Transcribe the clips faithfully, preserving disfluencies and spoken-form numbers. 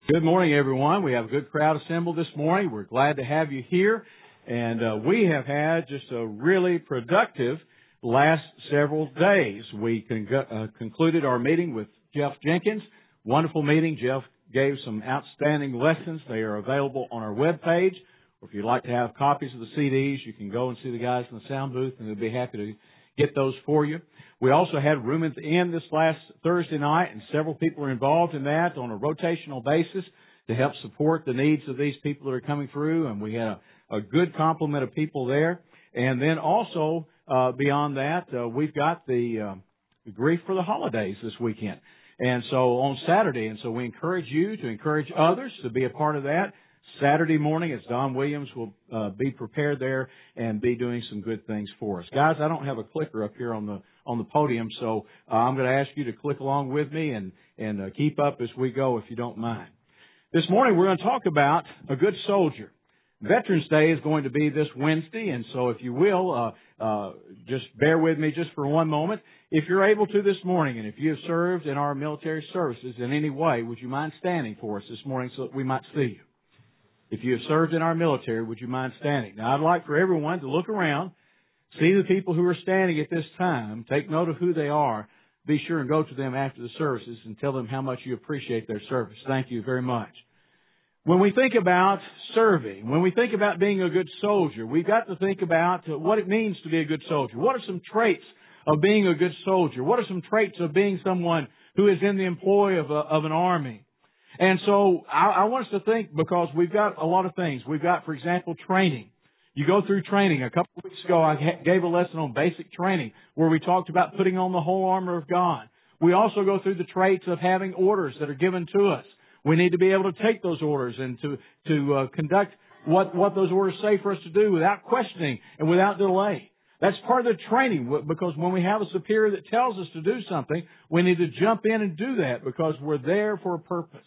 Good morning, everyone. We have a good crowd assembled this morning. We're glad to have you here. And uh, we have had just a really productive last several days. We con- uh, concluded our meeting with Jeff Jenkins. Wonderful meeting. Jeff gave some outstanding lessons. They are available on our webpage. Or if you'd like to have copies of the C Ds, you can go and see the guys in the sound booth, and they'll be happy to get those for you. We also had Room at the Inn this last Thursday night, and several people are involved in that on a rotational basis to help support the needs of these people that are coming through, and we had a, a good complement of people there. And then also, uh, beyond that, uh, we've got the, uh, the Grief for the Holidays this weekend. And so on Saturday, and so we encourage you to encourage others to be a part of that. Saturday morning, as Don Williams will uh, be prepared there and be doing some good things for us. Guys, I don't have a clicker up here on the on the podium, so uh, I'm going to ask you to click along with me and and uh, keep up as we go, if you don't mind. This morning, we're going to talk about a good soldier. Veterans Day is going to be this Wednesday, and so if you will, uh, uh, just bear with me just for one moment. If you're able to this morning, and if you have served in our military services in any way, would you mind standing for us this morning so that we might see you? If you have served in our military, would you mind standing? Now, I'd like for everyone to look around, see the people who are standing at this time, take note of who they are, be sure and go to them after the services and tell them how much you appreciate their service. Thank you very much. When we think about serving, when we think about being a good soldier, we've got to think about what it means to be a good soldier. What are some traits of being a good soldier? What are some traits of being someone who is in the employ of, a, of an army? And so I, I want us to think, because we've got a lot of things. We've got, for example, training. You go through training. A couple of weeks ago, I ha- gave a lesson on basic training where we talked about putting on the whole armor of God. We also go through the traits of having orders that are given to us. We need to be able to take those orders and to, to uh, conduct what, what those orders say for us to do without questioning and without delay. That's part of the training, because when we have a superior that tells us to do something, we need to jump in and do that because we're there for a purpose.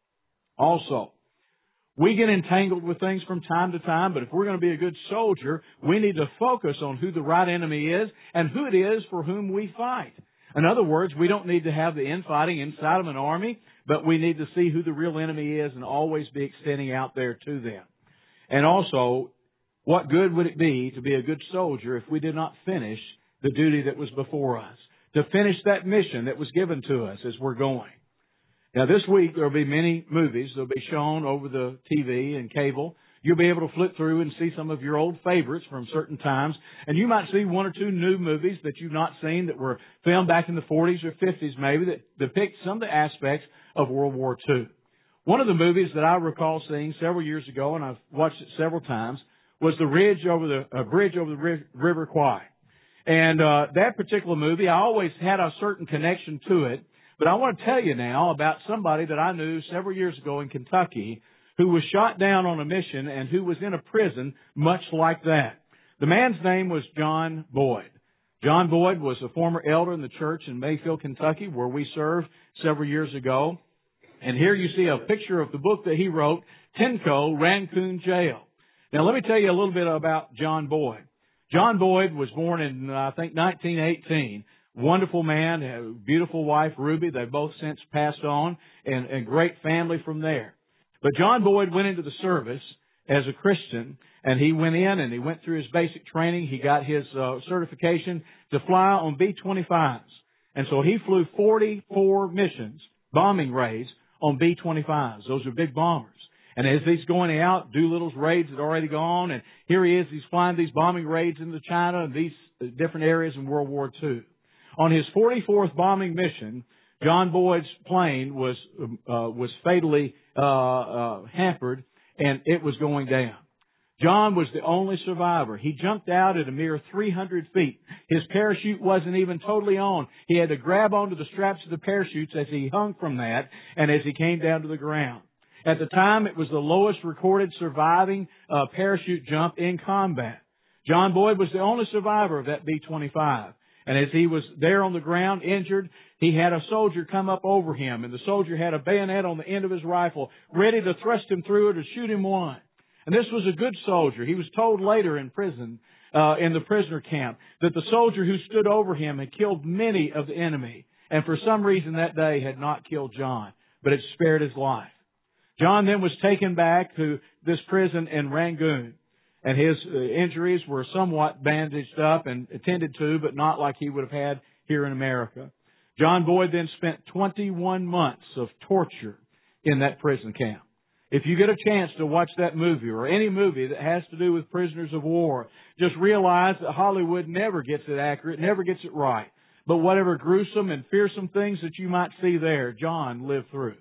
Also, we get entangled with things from time to time, but if we're going to be a good soldier, we need to focus on who the right enemy is and who it is for whom we fight. In other words, we don't need to have the infighting inside of an army, but we need to see who the real enemy is and always be extending out there to them. And also, what good would it be to be a good soldier if we did not finish the duty that was before us, to finish that mission that was given to us as we're going? Now, this week, there will be many movies that will be shown over the T V and cable. You'll be able to flip through and see some of your old favorites from certain times. And you might see one or two new movies that you've not seen that were filmed back in the forties or fifties maybe that depict some of the aspects of World War Two. One of the movies that I recall seeing several years ago, and I've watched it several times, was the Ridge over the uh, Bridge over the Ri- River Kwai. And uh, that particular movie, I always had a certain connection to it. But I want to tell you now about somebody that I knew several years ago in Kentucky who was shot down on a mission and who was in a prison much like that. The man's name was John Boyd. John Boyd was a former elder in the church in Mayfield, Kentucky, where we served several years ago. And here you see a picture of the book that he wrote, Tenko, Raccoon Jail. Now, let me tell you a little bit about John Boyd. John Boyd was born in, uh, I think, nineteen eighteen. Wonderful man, a beautiful wife, Ruby. They've both since passed on, and a great family from there. But John Boyd went into the service as a Christian, and he went in and he went through his basic training. He got his uh, certification to fly on B twenty-fives. And so he flew forty-four missions, bombing raids, on B twenty-fives. Those are big bombers. And as he's going out, Doolittle's raids had already gone, and here he is, he's flying these bombing raids into China and these different areas in World War Two. On his forty-fourth bombing mission, John Boyd's plane was uh, was fatally uh, uh, hampered, and it was going down. John was the only survivor. He jumped out at a mere three hundred feet. His parachute wasn't even totally on. He had to grab onto the straps of the parachutes as he hung from that and as he came down to the ground. At the time, it was the lowest recorded surviving uh, parachute jump in combat. John Boyd was the only survivor of that B twenty-five. And as he was there on the ground, injured, he had a soldier come up over him, and the soldier had a bayonet on the end of his rifle, ready to thrust him through it or shoot him one. And this was a good soldier. He was told later in prison, uh, in the prisoner camp, that the soldier who stood over him had killed many of the enemy, and for some reason that day had not killed John, but it spared his life. John then was taken back to this prison in Rangoon, and his uh, injuries were somewhat bandaged up and attended to, but not like he would have had here in America. John Boyd then spent twenty-one months of torture in that prison camp. If you get a chance to watch that movie or any movie that has to do with prisoners of war, just realize that Hollywood never gets it accurate, never gets it right. But whatever gruesome and fearsome things that you might see there, John lived through.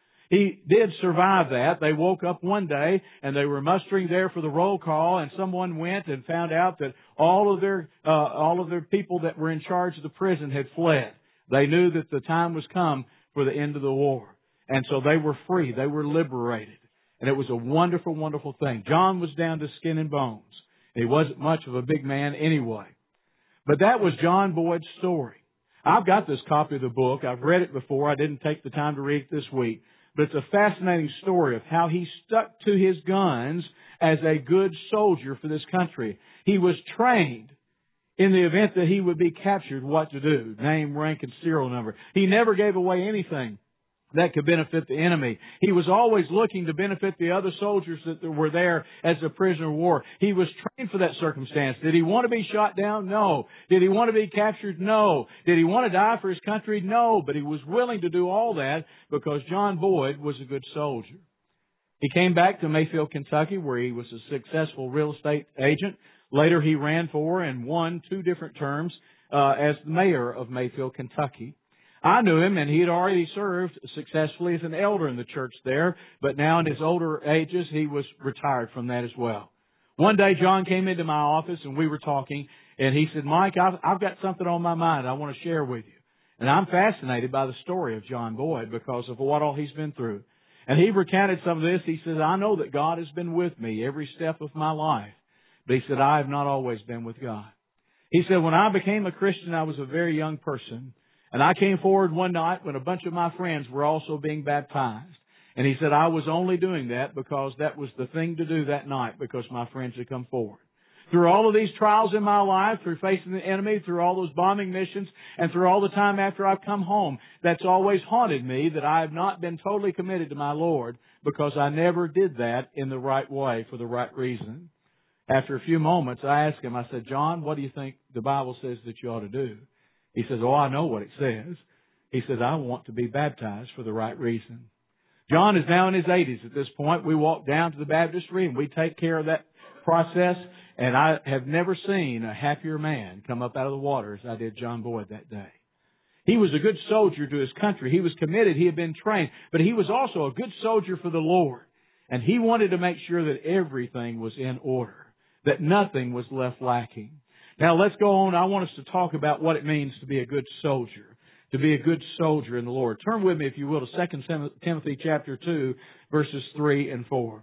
He did survive that. They woke up one day and they were mustering there for the roll call, and someone went and found out that all of their uh, all of their people that were in charge of the prison had fled. They knew that the time was come for the end of the war. And so they were free. They were liberated. And it was a wonderful, wonderful thing. John was down to skin and bones. He wasn't much of a big man anyway. But that was John Boyd's story. I've got this copy of the book. I've read it before. I didn't take the time to read it this week. But it's a fascinating story of how he stuck to his guns as a good soldier for this country. He was trained in the event that he would be captured what to do. Name, rank, and serial number. He never gave away anything that could benefit the enemy. He was always looking to benefit the other soldiers that were there as a prisoner of war. He was trained for that circumstance. Did he want to be shot down? No. Did he want to be captured? No. Did he want to die for his country? No. But he was willing to do all that because John Boyd was a good soldier. He came back to Mayfield, Kentucky, where he was a successful real estate agent. Later, he ran for and won two different terms uh, as the mayor of Mayfield, Kentucky. I knew him, and he had already served successfully as an elder in the church there, but now in his older ages, he was retired from that as well. One day, John came into my office, and we were talking, and he said, Mike, I've, I've got something on my mind I want to share with you. And I'm fascinated by the story of John Boyd because of what all he's been through. And he recounted some of this. He says, I know that God has been with me every step of my life. But he said, I have not always been with God. He said, when I became a Christian, I was a very young person. And I came forward one night when a bunch of my friends were also being baptized. And he said, I was only doing that because that was the thing to do that night because my friends had come forward. Through all of these trials in my life, through facing the enemy, through all those bombing missions, and through all the time after I've come home, that's always haunted me that I have not been totally committed to my Lord because I never did that in the right way for the right reason. After a few moments, I asked him, I said, John, what do you think the Bible says that you ought to do? He says, oh, I know what it says. He says, I want to be baptized for the right reason. John is now in his eighties at this point. We walk down to the baptistry and we take care of that process. And I have never seen a happier man come up out of the water as I did John Boyd that day. He was a good soldier to his country. He was committed. He had been trained. But he was also a good soldier for the Lord. And he wanted to make sure that everything was in order, that nothing was left lacking. Now let's go on. I want us to talk about what it means to be a good soldier, to be a good soldier in the Lord. Turn with me, if you will, to Second Timothy chapter two, verses three and four.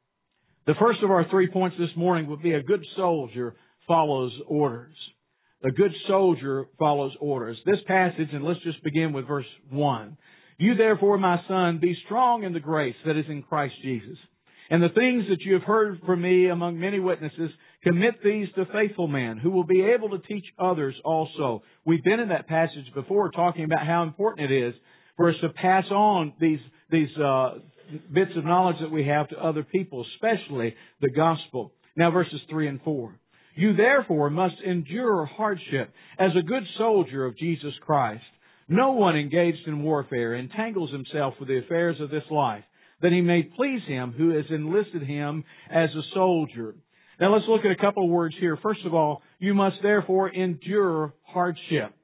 The first of our three points this morning would be a good soldier follows orders. A good soldier follows orders. This passage, and let's just begin with verse one. You therefore, my son, be strong in the grace that is in Christ Jesus. And the things that you have heard from me among many witnesses, commit these to faithful men who will be able to teach others also. We've been in that passage before talking about how important it is for us to pass on these, these, uh, bits of knowledge that we have to other people, especially the gospel. Now verses three and four. You therefore must endure hardship as a good soldier of Jesus Christ. No one engaged in warfare entangles himself with the affairs of this life, that he may please him who has enlisted him as a soldier. Now let's look at a couple of words here. First of all, you must therefore endure hardship.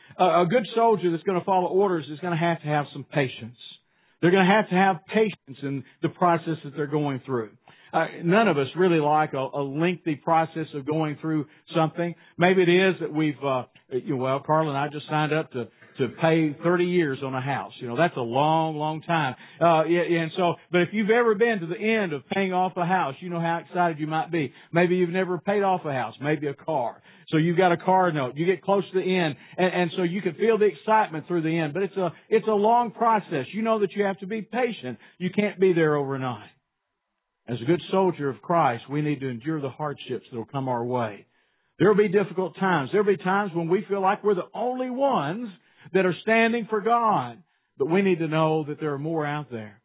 A good soldier that's going to follow orders is going to have to have some patience. They're going to have to have patience in the process that they're going through. Uh, none of us really like a, a lengthy process of going through something. Maybe it is that we've, uh, you know, well, Carl and I just signed up to to pay thirty years on a house. You know, that's a long, long time. Uh, yeah, and so, but if you've ever been to the end of paying off a house, you know how excited you might be. Maybe you've never paid off a house, maybe a car. So you've got a car note. You get close to the end, and, and so you can feel the excitement through the end. But it's a, it's a long process. You know that you have to be patient. You can't be there overnight. As a good soldier of Christ, we need to endure the hardships that will come our way. There will be difficult times. There will be times when we feel like we're the only ones that are standing for God. But we need to know that there are more out there.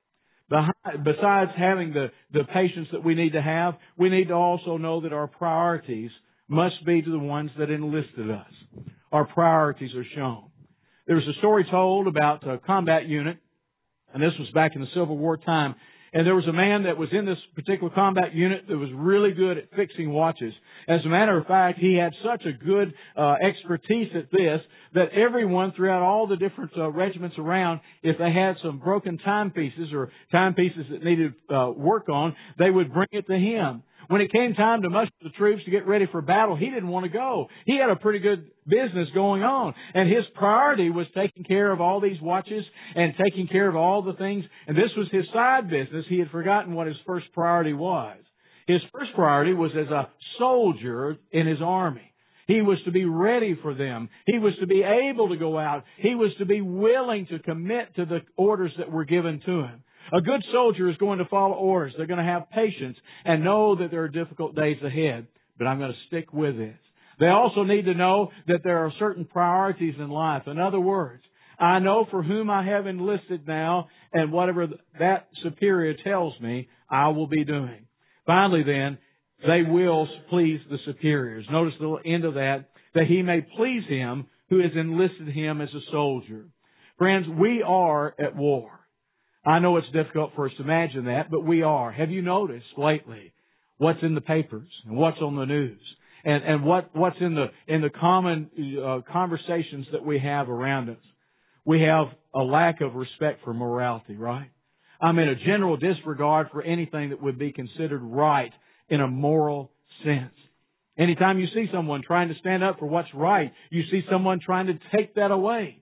Besides having the, the patience that we need to have, we need to also know that our priorities must be to the ones that enlisted us. Our priorities are shown. There was a story told about a combat unit, and this was back in the Civil War time. And there was a man that was in this particular combat unit that was really good at fixing watches. As a matter of fact, he had such a good uh, expertise at this that everyone throughout all the different uh, regiments around, if they had some broken timepieces or timepieces that needed uh, work on, they would bring it to him. When it came time to muster the troops to get ready for battle, he didn't want to go. He had a pretty good business going on. And his priority was taking care of all these watches and taking care of all the things. And this was his side business. He had forgotten what his first priority was. His first priority was as a soldier in his army. He was to be ready for them. He was to be able to go out. He was to be willing to commit to the orders that were given to him. A good soldier is going to follow orders. They're going to have patience and know that there are difficult days ahead. But I'm going to stick with this. They also need to know that there are certain priorities in life. In other words, I know for whom I have enlisted now, and whatever that superior tells me, I will be doing. Finally then, they will please the superiors. Notice the end of that, that he may please him who has enlisted him as a soldier. Friends, we are at war. I know it's difficult for us to imagine that, but we are. Have you noticed lately what's in the papers and what's on the news and, and what, what's in the, in the common uh, conversations that we have around us? We have a lack of respect for morality, right? I mean, a general disregard for anything that would be considered right in a moral sense. Anytime you see someone trying to stand up for what's right, you see someone trying to take that away.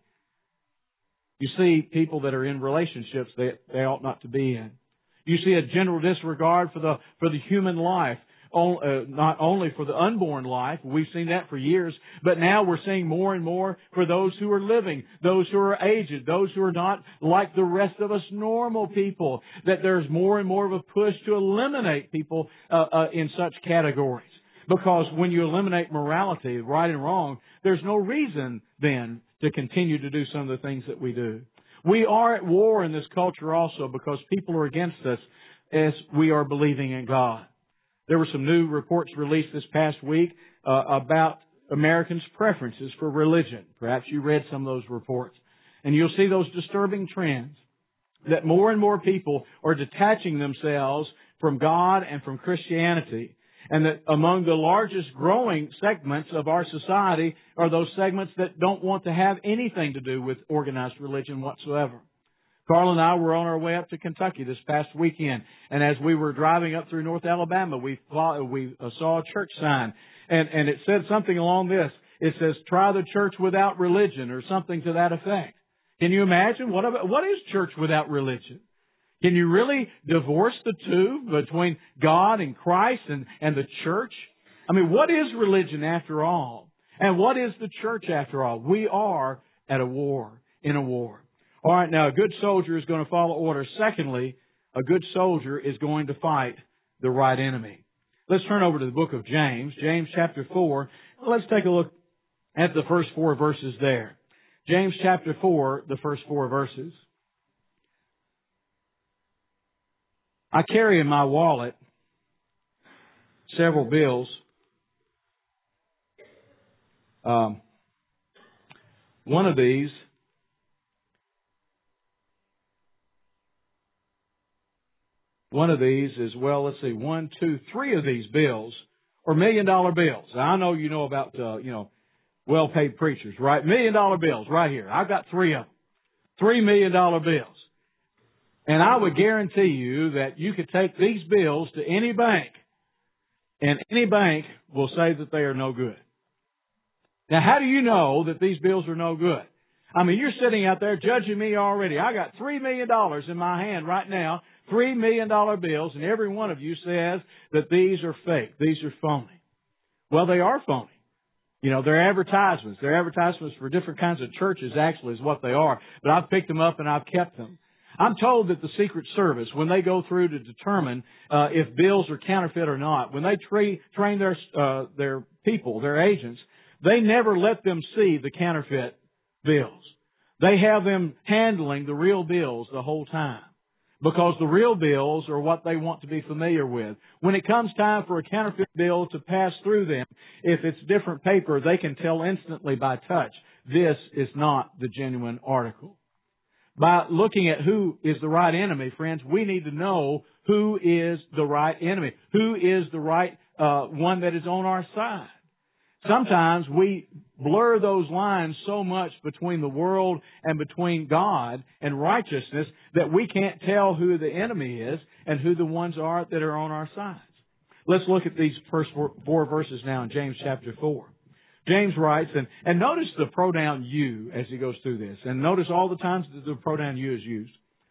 You see people that are in relationships that they ought not to be in. You see a general disregard for the for the human life, not only for the unborn life. We've seen that for years, but now we're seeing more and more for those who are living, those who are aged, those who are not like the rest of us normal people, that there's more and more of a push to eliminate people uh, uh, in such categories. Because when you eliminate morality, right and wrong, there's no reason then to continue to do some of the things that we do. We are at war in this culture also because people are against us as we are believing in God. There were some new reports released this past week uh, about Americans' preferences for religion. Perhaps you read some of those reports. And you'll see those disturbing trends that more and more people are detaching themselves from God and from Christianity. And that among the largest growing segments of our society are those segments that don't want to have anything to do with organized religion whatsoever. Carl and I were on our way up to Kentucky this past weekend, and as we were driving up through North Alabama, we we saw a church sign, and, and it said something along this. It says, "Try the church without religion," or something to that effect. Can you imagine? What, what is church without religion? Can you really divorce the two between God and Christ and, and the church? I mean, what is religion after all? And what is the church after all? We are at a war, in a war. All right, now a good soldier is going to follow orders. Secondly, a good soldier is going to fight the right enemy. Let's turn over to the book of James, James chapter four. Let's take a look at the first four verses there. James chapter four, the first four verses. I carry in my wallet several bills. Um, one of these One of these is, well, let's see, one, two, three of these bills are million dollar bills. Now, I know you know about, uh, you know, well-paid preachers, right? Million dollar bills right here. I've got three of them. Three million dollar bills. And I would guarantee you that you could take these bills to any bank, and any bank will say that they are no good. Now, how do you know that these bills are no good? I mean, you're sitting out there judging me already. I got three million dollars in my hand right now, three million dollar bills, and every one of you says that these are fake, these are phony. Well, they are phony. You know, they're advertisements. They're advertisements for different kinds of churches, actually, is what they are. But I've picked them up and I've kept them. I'm told that the Secret Service, when they go through to determine uh, if bills are counterfeit or not, when they tra- train their uh, their people, their agents, they never let them see the counterfeit bills. They have them handling the real bills the whole time. because the real bills are what they want to be familiar with. When it comes time for a counterfeit bill to pass through them, if it's different paper, they can tell instantly by touch, this is not the genuine article. By looking at who is the right enemy, friends, we need to know who is the right enemy, who is the right uh, one that is on our side. Sometimes we blur those lines so much between the world and between God and righteousness that we can't tell who the enemy is and who the ones are that are on our sides. Let's look at these first four, four verses now in James chapter four. James writes, and, and notice the pronoun you as he goes through this, and notice all the times that the pronoun you is used.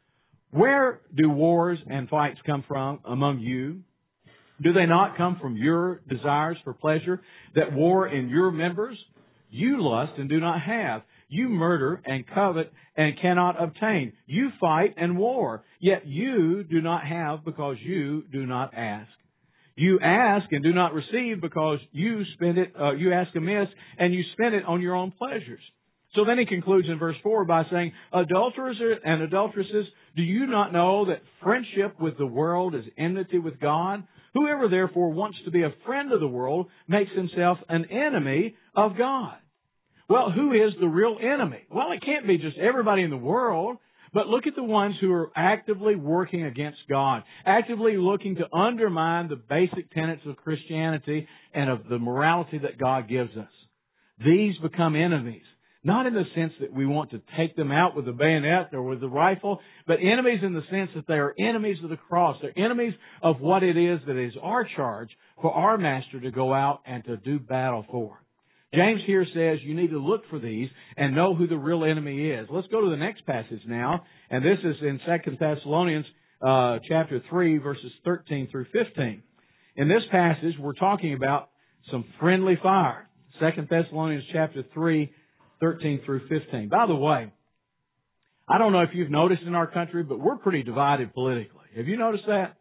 Where do wars and fights come from among you? Do they not come from your desires for pleasure that war in your members? You lust and do not have. You murder and covet and cannot obtain. You fight and war, yet you do not have because you do not ask. You ask and do not receive because you spend it, uh, you ask amiss and you spend it on your own pleasures. So then he concludes in verse four by saying, adulterers and adulteresses, do you not know that friendship with the world is enmity with God? Whoever therefore wants to be a friend of the world makes himself an enemy of God. Well, who is the real enemy? Well, it can't be just everybody in the world, but look at the ones who are actively working against God, actively looking to undermine the basic tenets of Christianity and of the morality that God gives us. These become enemies. Not in the sense that we want to take them out with a bayonet or with a rifle, but enemies in the sense that they are enemies of the cross. They're enemies of what it is that is our charge for our Master to go out and to do battle for. James here says you need to look for these and know who the real enemy is. Let's go to the next passage now, and this is in Second Thessalonians uh, chapter three, verses thirteen through fifteen. In this passage, we're talking about some friendly fire. Second Thessalonians chapter three, thirteen through fifteen. By the way, I don't know if you've noticed in our country, but we're pretty divided politically. Have you noticed that?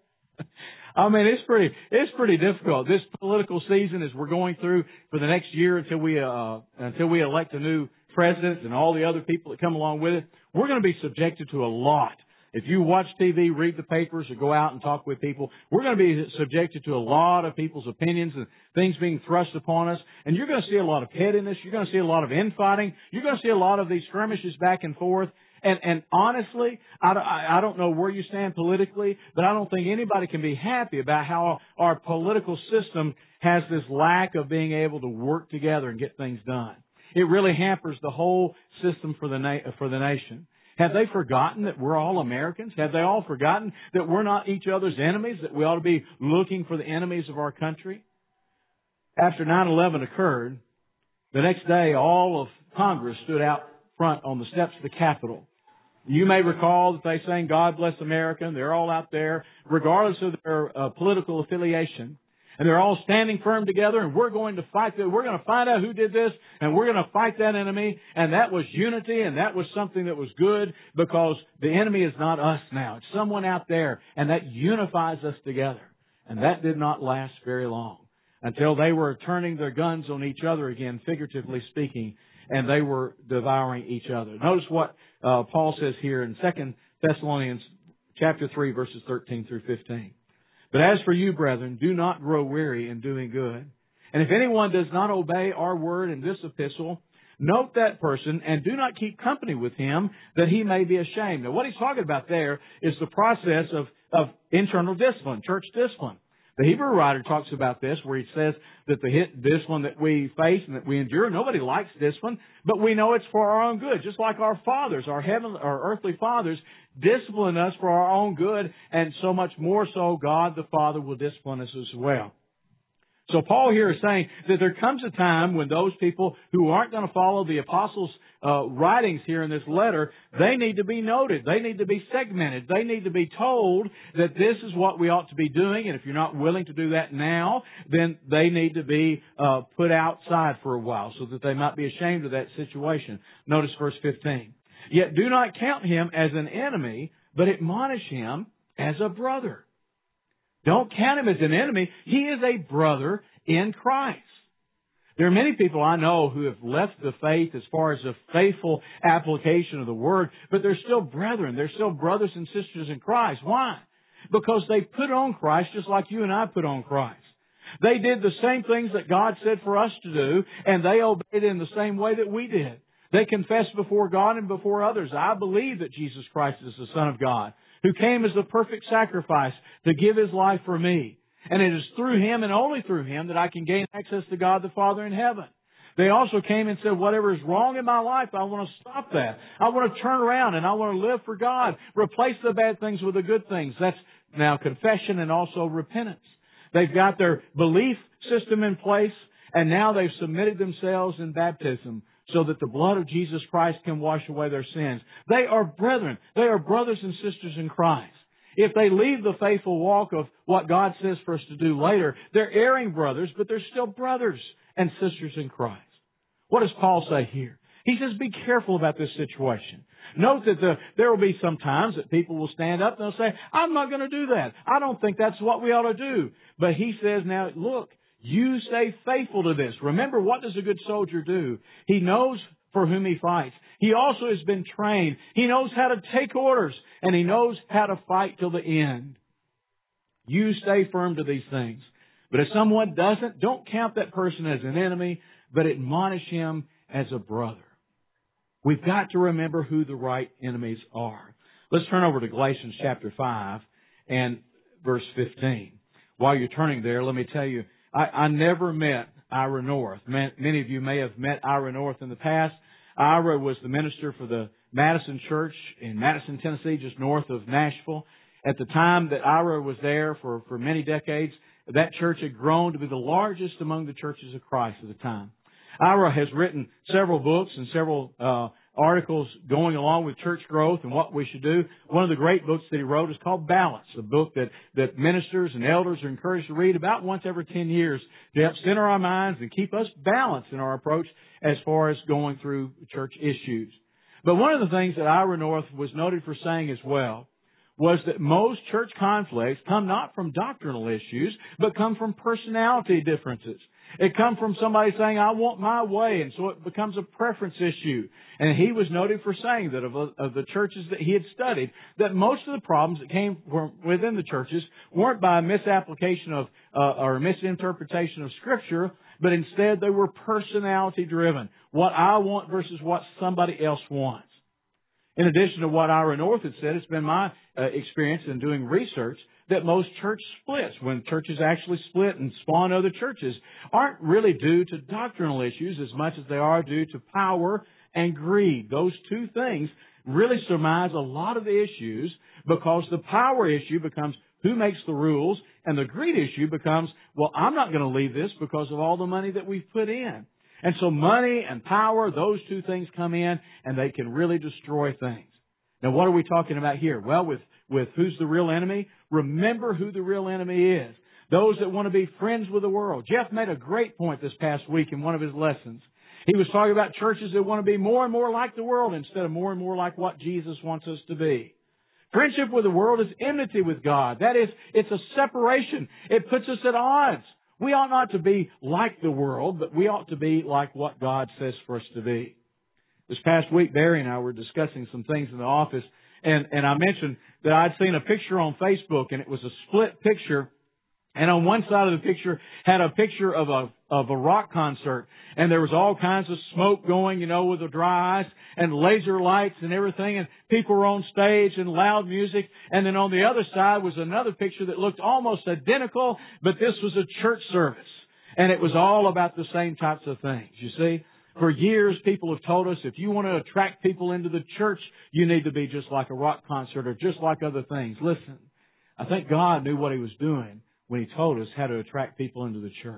I mean, it's pretty, it's pretty difficult. This political season, as we're going through for the next year until we, uh, until we elect a new president and all the other people that come along with it, we're going to be subjected to a lot. If you watch T V, read the papers, or go out and talk with people, we're going to be subjected to a lot of people's opinions and things being thrust upon us. And you're going to see a lot of pettiness. You're going to see a lot of infighting. You're going to see a lot of these skirmishes back and forth. And, and honestly, I, I don't know where you stand politically, but I don't think anybody can be happy about how our political system has this lack of being able to work together and get things done. It really hampers the whole system for the na- for the nation. Have they forgotten that we're all Americans? Have they all forgotten that we're not each other's enemies, that we ought to be looking for the enemies of our country? After nine eleven occurred, the next day all of Congress stood out front on the steps of the Capitol. You may recall that they sang, God Bless America, and they're all out there, regardless of their uh, political affiliation. And they're all standing firm together, and we're going to fight. The, we're going to find out who did this, and we're going to fight that enemy. And that was unity, and that was something that was good, because the enemy is not us now. It's someone out there, and that unifies us together. And that did not last very long until they were turning their guns on each other again, figuratively speaking, and they were devouring each other. Notice what uh, Paul says here in Second Thessalonians chapter three, verses thirteen through fifteen. But as for you, brethren, do not grow weary in doing good. And if anyone does not obey our word in this epistle, note that person and do not keep company with him, that he may be ashamed. Now, what he's talking about there is the process of, of internal discipline, church discipline. The Hebrew writer talks about this, where he says that the hit discipline that we face and that we endure, nobody likes discipline, but we know it's for our own good. Just like our fathers, our heavenly, our earthly fathers, discipline us for our own good, and so much more so, God the Father will discipline us as well. So Paul here is saying that there comes a time when those people who aren't going to follow the apostles' uh, writings here in this letter, they need to be noted. They need to be segmented. They need to be told that this is what we ought to be doing. And if you're not willing to do that now, then they need to be uh, put outside for a while so that they might be ashamed of that situation. Notice verse fifteen. Yet do not count him as an enemy, but admonish him as a brother. Don't count him as an enemy. He is a brother in Christ. There are many people I know who have left the faith as far as a faithful application of the Word, but they're still brethren. They're still brothers and sisters in Christ. Why? Because they put on Christ just like you and I put on Christ. They did the same things that God said for us to do, and they obeyed in the same way that we did. They confessed before God and before others, I believe that Jesus Christ is the Son of God, who came as the perfect sacrifice to give His life for me. And it is through Him and only through Him that I can gain access to God the Father in heaven. They also came and said, whatever is wrong in my life, I want to stop that. I want to turn around and I want to live for God. Replace the bad things with the good things. That's now confession and also repentance. They've got their belief system in place, and now they've submitted themselves in baptism so that the blood of Jesus Christ can wash away their sins. They are brethren. They are brothers and sisters in Christ. If they leave the faithful walk of what God says for us to do later, they're erring brothers, but they're still brothers and sisters in Christ. What does Paul say here? He says, be careful about this situation. Note that the, there will be some times that people will stand up and they'll say, I'm not going to do that. I don't think that's what we ought to do. But he says, now look, you stay faithful to this. Remember, what does a good soldier do? He knows for whom he fights. He also has been trained. He knows how to take orders, and he knows how to fight till the end. You stay firm to these things. But if someone doesn't, don't count that person as an enemy, but admonish him as a brother. We've got to remember who the right enemies are. Let's turn over to Galatians chapter five and verse fifteen. While you're turning there, let me tell you, I, I never met Ira North. Many of you may have met Ira North in the past. Ira was the minister for the Madison Church in Madison, Tennessee, just north of Nashville. At the time that Ira was there for, for many decades, that church had grown to be the largest among the churches of Christ at the time. Ira has written several books and several uh, articles going along with church growth and what we should do. One of the great books that he wrote is called Balance, a book that, that ministers and elders are encouraged to read about once every ten years to help center our minds and keep us balanced in our approach as far as going through church issues. But one of the things that Ira North was noted for saying as well was that most church conflicts come not from doctrinal issues, but come from personality differences. It comes from somebody saying, I want my way, and so it becomes a preference issue. And he was noted for saying that of, of the churches that he had studied, that most of the problems that came from within the churches weren't by a misapplication of uh, or misinterpretation of Scripture, but instead they were personality driven. What I want versus what somebody else wants. In addition to what Ira North had said, it's been my uh, experience in doing research that most church splits, when churches actually split and spawn other churches, aren't really due to doctrinal issues as much as they are due to power and greed. Those two things really surmise a lot of the issues, because the power issue becomes who makes the rules, and the greed issue becomes, well, I'm not going to leave this because of all the money that we've put in. And so money and power, those two things come in, and they can really destroy things. Now, what are we talking about here? Well, with, with who's the real enemy? Remember who the real enemy is. Those that want to be friends with the world. Jeff made a great point this past week in one of his lessons. He was talking about churches that want to be more and more like the world instead of more and more like what Jesus wants us to be. Friendship with the world is enmity with God. That is, it's a separation. It puts us at odds. We ought not to be like the world, but we ought to be like what God says for us to be. This past week, Barry and I were discussing some things in the office, and, and I mentioned that I'd seen a picture on Facebook, and it was a split picture. And on one side of the picture had a picture of a of a rock concert, and there was all kinds of smoke going, you know, with the dry ice and laser lights and everything, and people were on stage and loud music. And then on the other side was another picture that looked almost identical, but this was a church service, and it was all about the same types of things. You see, for years people have told us if you want to attract people into the church, you need to be just like a rock concert or just like other things. Listen, I think God knew what He was doing when He told us how to attract people into the church.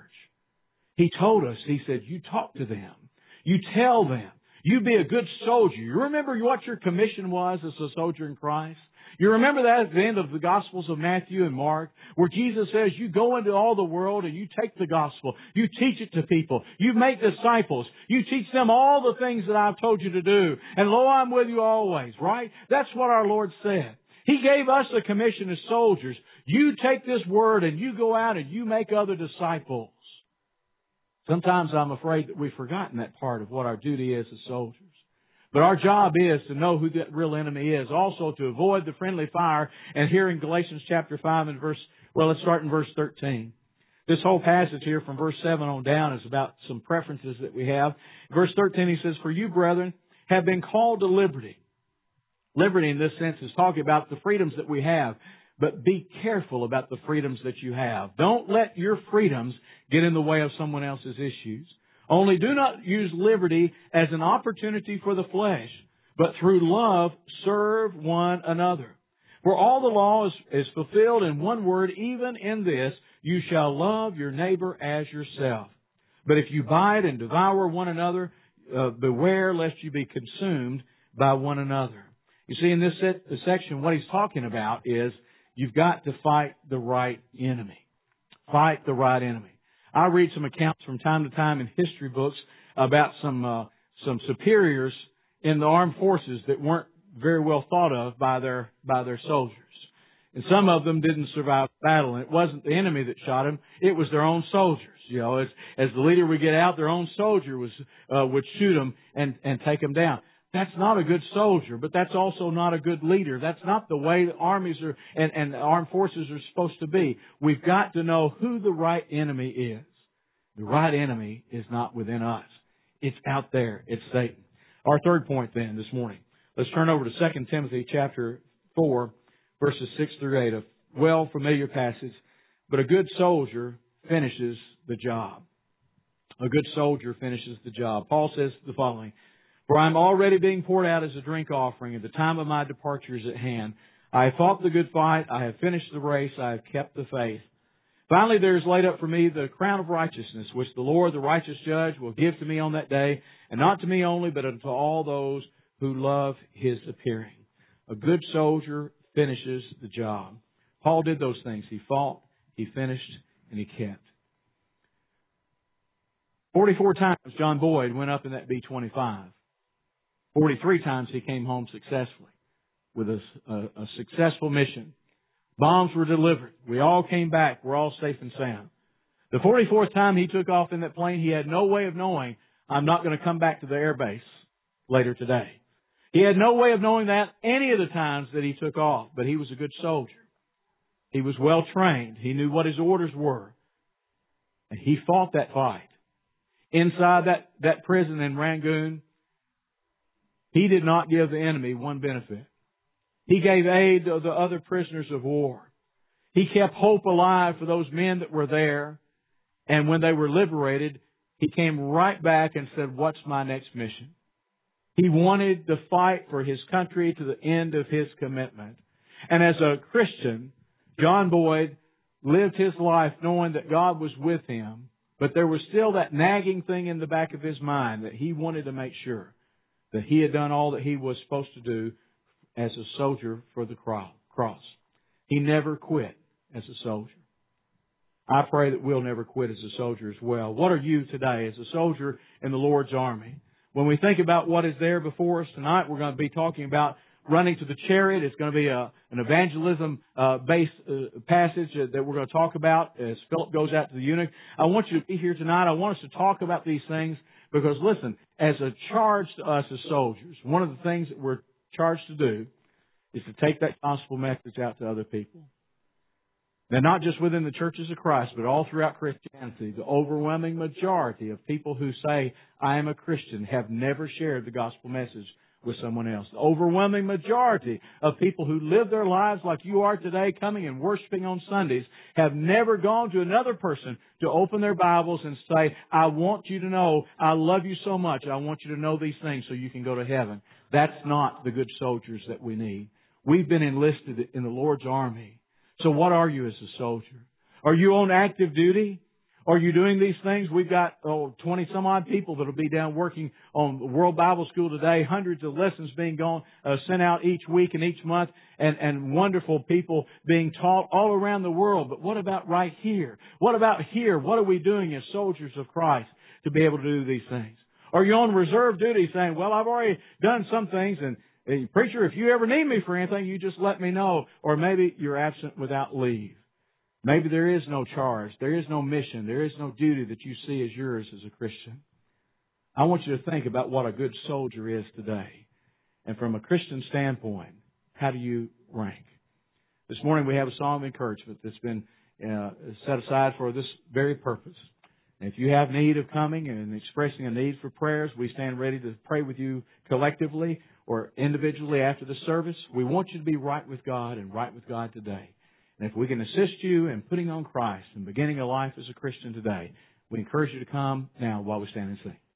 He told us, He said, you talk to them. You tell them. You be a good soldier. You remember what your commission was as a soldier in Christ? You remember that at the end of the Gospels of Matthew and Mark, where Jesus says, you go into all the world and you take the gospel. You teach it to people. You make disciples. You teach them all the things that I've told you to do. And lo, I'm with you always, right? That's what our Lord said. He gave us a commission as soldiers. You take this word and you go out and you make other disciples. Sometimes I'm afraid that we've forgotten that part of what our duty is as soldiers. But our job is to know who that real enemy is. Also to avoid the friendly fire. And here in Galatians chapter five and verse, well, let's start in verse thirteen. This whole passage here from verse seven on down is about some preferences that we have. Verse thirteen, he says, "For you, brethren, have been called to liberty." Liberty in this sense is talking about the freedoms that we have. But be careful about the freedoms that you have. Don't let your freedoms get in the way of someone else's issues. Only do not use liberty as an opportunity for the flesh, but through love serve one another. For all the law is, is fulfilled in one word, even in this, you shall love your neighbor as yourself. But if you bite and devour one another, uh, beware lest you be consumed by one another. You see, in this set, this section, what he's talking about is you've got to fight the right enemy. Fight the right enemy. I read some accounts from time to time in history books about some uh, some superiors in the armed forces that weren't very well thought of by their by their soldiers. And some of them didn't survive the battle. And it wasn't the enemy that shot them; it was their own soldiers. You know, as as the leader would get out, their own soldier was uh, would shoot them and and take them down. That's not a good soldier, but that's also not a good leader. That's not the way the armies are and, and the armed forces are supposed to be. We've got to know who the right enemy is. The right enemy is not within us. It's out there. It's Satan. Our third point then this morning. Let's turn over to Second Timothy chapter four, verses six through eight, a well familiar passage. But a good soldier finishes the job. A good soldier finishes the job. Paul says the following: "For I am already being poured out as a drink offering, and the time of my departure is at hand. I have fought the good fight. I have finished the race. I have kept the faith. Finally, there is laid up for me the crown of righteousness, which the Lord, the righteous judge, will give to me on that day, and not to me only, but unto all those who love His appearing." A good soldier finishes the job. Paul did those things. He fought, he finished, and he kept. Forty-four times John Boyd went up in that B twenty-five. Forty-three times he came home successfully with a, a, a successful mission. Bombs were delivered. We all came back. We're all safe and sound. The forty-fourth time he took off in that plane, he had no way of knowing, I'm not going to come back to the air base later today. He had no way of knowing that any of the times that he took off, but he was a good soldier. He was well trained. He knew what his orders were. And he fought that fight. Inside that, that prison in Rangoon, he did not give the enemy one benefit. He gave aid to the other prisoners of war. He kept hope alive for those men that were there. And when they were liberated, he came right back and said, "What's my next mission?" He wanted to fight for his country to the end of his commitment. And as a Christian, John Boyd lived his life knowing that God was with him, but there was still that nagging thing in the back of his mind that he wanted to make sure that he had done all that he was supposed to do as a soldier for the cross. He never quit as a soldier. I pray that we'll never quit as a soldier as well. What are you today as a soldier in the Lord's army? When we think about what is there before us tonight, we're going to be talking about running to the chariot. It's going to be a, an evangelism-based uh, uh, passage uh, that we're going to talk about as Philip goes out to the eunuch. I want you to be here tonight. I want us to talk about these things because, listen, as a charge to us as soldiers, one of the things that we're charged to do is to take that gospel message out to other people. Now, not just within the churches of Christ, but all throughout Christianity, the overwhelming majority of people who say, "I am a Christian," have never shared the gospel message with someone else. The overwhelming majority of people who live their lives like you are today, coming and worshiping on Sundays, have never gone to another person to open their Bibles and say, "I want you to know I love you so much. I want you to know these things so you can go to heaven." That's not the good soldiers that we need. We've been enlisted in the Lord's army. So what are you as a soldier? Are you on active duty? Are you doing these things? We've got oh, twenty some odd people that will be down working on World Bible School today. Hundreds of lessons being gone, uh, sent out each week and each month, and, and wonderful people being taught all around the world. But what about right here? What about here? What are we doing as soldiers of Christ to be able to do these things? Are you on reserve duty saying, "Well, I've already done some things, and Hey, preacher, if you ever need me for anything, you just let me know." Or maybe you're absent without leave. Maybe there is no charge, there is no mission, there is no duty that you see as yours as a Christian. I want you to think about what a good soldier is today. And from a Christian standpoint, how do you rank? This morning we have a song of encouragement that's been uh, set aside for this very purpose. And if you have need of coming and expressing a need for prayers, we stand ready to pray with you collectively or individually after the service. We want you to be right with God and right with God today. And if we can assist you in putting on Christ and beginning a life as a Christian today, we encourage you to come now while we stand and sing.